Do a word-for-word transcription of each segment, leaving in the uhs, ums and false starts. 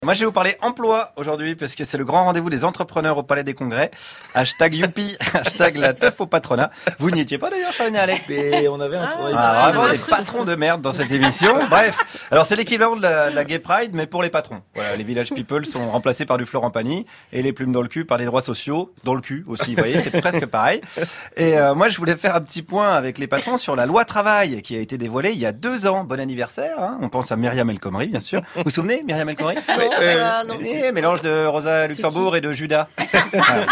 Moi, je vais vous parler emploi aujourd'hui parce que c'est le grand rendez-vous des entrepreneurs au Palais des Congrès. Hashtag youpi, hashtag la teuf au patronat. Vous n'y étiez pas d'ailleurs, Charles Alec. Mais on avait un tour. Ah, vraiment des patrons de merde dans cette émission. Bref, alors c'est l'équivalent de la, de la Gay Pride, mais pour les patrons. Voilà, les Village People sont remplacés par du Florent Pagny et les plumes dans le cul par les droits sociaux dans le cul aussi. Vous voyez, c'est presque pareil. Et euh, moi, je voulais faire un petit point avec les patrons sur la loi travail qui a été dévoilée il y a deux ans. Bon anniversaire. Hein. On pense à Myriam El Khomri, bien sûr. Vous vous souvenez, Myriam El Khomri? Euh, non. Eh, mélange de Rosa Luxembourg et de Judas. Voilà,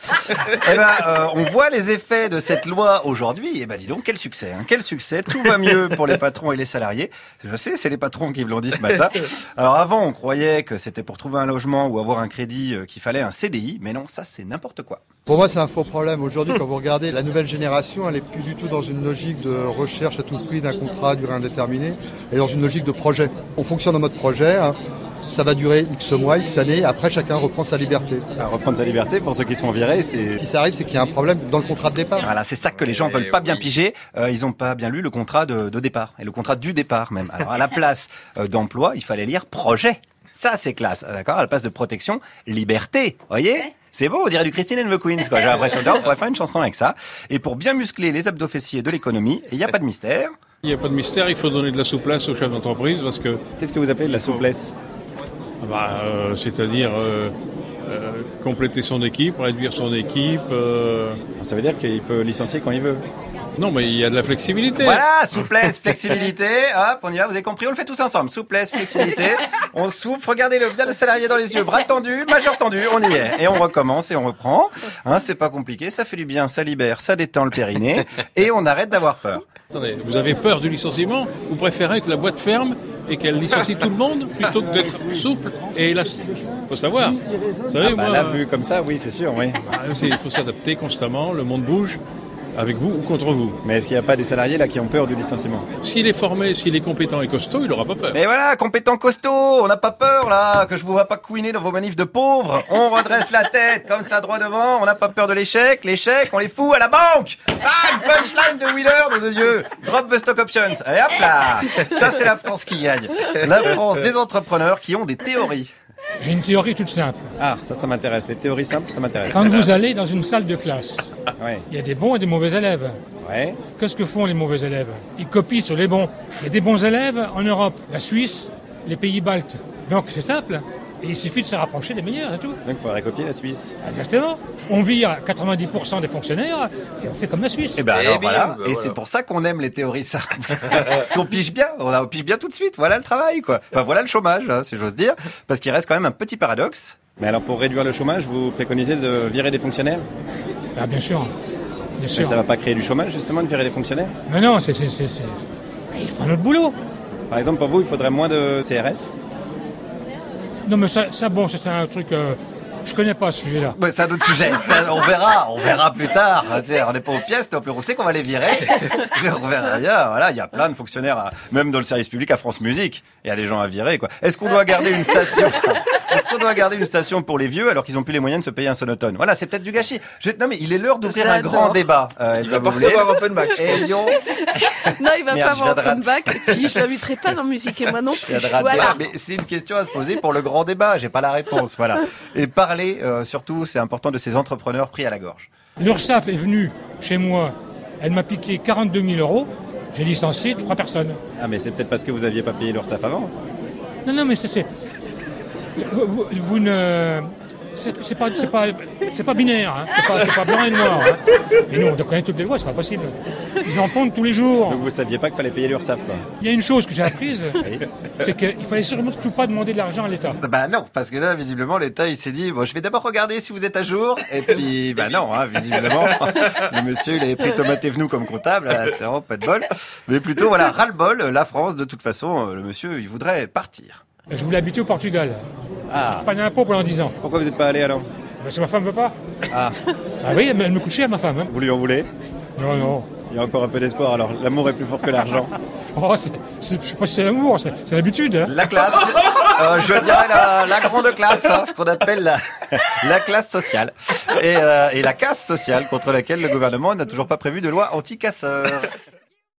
eh ben, euh, on voit les effets de cette loi aujourd'hui. Et ben, dis donc, quel succès, hein, quel succès. Tout va mieux pour les patrons et les salariés. Je sais, c'est les patrons qui me l'ont dit ce matin. Alors avant, on croyait que c'était pour trouver un logement ou avoir un crédit euh, qu'il fallait un C D I. Mais non, ça, c'est n'importe quoi. Pour moi, c'est un faux problème. Aujourd'hui, quand vous regardez la nouvelle génération, elle est plus du tout dans une logique de recherche à tout prix d'un contrat à durée indéterminée. Elle est dans une logique de projet. On fonctionne en mode projet. Hein. Ça va durer X mois, X années. Après, chacun reprend sa liberté. À reprendre sa liberté, pour ceux qui se font virer, c'est... Si ça arrive, c'est qu'il y a un problème dans le contrat de départ. Voilà, c'est ça que les gens veulent pas bien piger. Euh, ils ont pas bien lu le contrat de, de départ. Et le contrat du départ, même. Alors, à la place euh, d'emploi, il fallait lire projet. Ça, c'est classe. D'accord? À la place de protection, liberté. Voyez? C'est beau, on dirait du Christine and the Queens, quoi. J'ai l'impression qu'on pourrait faire une chanson avec ça. Et pour bien muscler les abdos fessiers de l'économie, il n'y a pas de mystère. Il n'y a pas de mystère, il faut donner de la souplesse aux chefs d'entreprise parce que... Qu'est-ce que vous appelez de la souplesse? Bah, euh, c'est-à-dire euh, euh, compléter son équipe, réduire son équipe. Euh... Ça veut dire qu'il peut licencier quand il veut. Non, mais il y a de la flexibilité. Voilà, souplesse, flexibilité. Hop, on y va, vous avez compris, on le fait tous ensemble. Souplesse, flexibilité. On souffle, regardez-le, bien le salarié dans les yeux, bras tendus, majeur tendu, on y est. Et on recommence et on reprend. Hein, c'est pas compliqué, ça fait du bien, ça libère, ça détend le périnée. Et on arrête d'avoir peur. Attendez, vous avez peur du licenciement? Vous préférez que la boîte ferme et qu'elle licencie tout le monde plutôt que d'être souple et élastique? Il faut savoir. Vous savez, ah bah moi, là, vu comme ça, oui, c'est sûr, oui. Bah, il faut s'adapter constamment, le monde bouge. Avec vous ou contre vous. Mais est-ce qu'il n'y a pas des salariés là qui ont peur du licenciement? S'il est formé, s'il est compétent et costaud, il n'aura pas peur. Mais voilà, compétent costaud, on n'a pas peur là, que je vous vois pas couiner dans vos manifs de pauvres. On redresse la tête comme ça droit devant, on n'a pas peur de l'échec. L'échec, on les fout à la banque. Ah, une punchline de Wheeler, de Dieu. Drop the stock options. Allez hop là. Ça c'est la France qui gagne. La France des entrepreneurs qui ont des théories. J'ai une théorie toute simple. Ah, ça, ça m'intéresse. Les théories simples, ça m'intéresse. Quand vous allez dans une salle de classe, ouais. Il y a des bons et des mauvais élèves. Ouais. Qu'est-ce que font les mauvais élèves? Ils copient sur les bons. Il y a des bons élèves en Europe, la Suisse, les pays baltes. Donc c'est simple. Et il suffit de se rapprocher des meilleurs, c'est tout. Donc il faudrait copier la Suisse. Exactement. On vire quatre-vingt-dix pour cent des fonctionnaires et on fait comme la Suisse. Et ben alors Eh bien, voilà. bah, Et voilà. c'est pour ça qu'on aime les théories simples. Parce qu'on pige bien. On, a, on pige bien tout de suite. Voilà le travail, quoi. Enfin, voilà le chômage, hein, si j'ose dire. Parce qu'il reste quand même un petit paradoxe. Mais alors pour réduire le chômage, vous préconisez de virer des fonctionnaires? Ah, bien sûr. Bien Mais sûr. ça va pas créer du chômage justement de virer des fonctionnaires? Mais non, c'est, c'est, c'est, c'est... Il faut notre boulot. Par exemple, pour vous, il faudrait moins de C R S? Non, mais ça, ça bon, ça, c'est un truc... Euh, je connais pas ce sujet-là. Ouais, c'est un autre sujet. Ça, on verra, on verra plus tard. Tu sais, on n'est pas aux pièces, on sait qu'on va les virer. On verra bien. Voilà, il y a plein de fonctionnaires, à, même dans le service public à France Musique. Il y a des gens à virer, quoi. Est-ce qu'on doit garder une station? Est-ce qu'on doit garder une station pour les vieux alors qu'ils n'ont plus les moyens de se payer un sonotone? Voilà, c'est peut-être du gâchis. Je... Non, mais il est l'heure d'ouvrir un J'adore. grand débat. Euh, Il Elsa va pas Boulet. recevoir Offenbach, je Et pense. Lyon. Non, il va Merde, pas je avoir viens de Offenbach, et puis je l'inviterai pas dans Musique et moi non Il y a plus. de rater. Voilà. Mais c'est une question à se poser pour le grand débat. J'ai pas la réponse. Voilà. Et parler, euh, surtout, c'est important, de ces entrepreneurs pris à la gorge. L'URSSAF est venue chez moi, elle m'a piqué quarante-deux mille euros, j'ai licencié trois personnes. Ah, mais c'est peut-être parce que vous aviez pas payé l'URSSAF avant. Non, non, mais c'est... c'est... Vous, vous- vous ne... C'est, c'est, pas, c'est, pas, c'est pas binaire, hein. c'est, pas, c'est pas blanc et noir. Hein. Et nous, on doit connaître toutes les lois, c'est pas possible. Ils en pondent tous les jours. Donc vous saviez pas qu'il fallait payer l'URSSAF, quoi. Il y a une chose que j'ai apprise, Oui. c'est qu'il fallait surtout pas demander de l'argent à l'État. Bah non, parce que là, visiblement, l'État, il s'est dit, bon, je vais d'abord regarder si vous êtes à jour. Et puis, bah non, hein, visiblement, le monsieur, il avait pris Thomas Thévenoud comme comptable. Ah, c'est vraiment pas de bol. Mais plutôt, voilà, ras-le-bol. La France, de toute façon, euh, le monsieur, il voudrait partir. Je voulais habiter au Portugal. Ah. Pas d'impôt pendant dix ans. Pourquoi vous n'êtes pas allé alors? Parce que ma femme veut pas. Ah. Ah oui, elle me elle me coûte cher, ma femme. Hein. Vous lui en voulez? Non, non. Il y a encore un peu d'espoir. Alors, l'amour est plus fort que l'argent. Oh, c'est, c'est, je sais pas si c'est l'amour, c'est, c'est l'habitude. Hein. La classe, euh, je dirais la, la grande classe, hein, ce qu'on appelle la, la classe sociale. Et, euh, et la casse sociale contre laquelle le gouvernement n'a toujours pas prévu de loi anti-casseurs.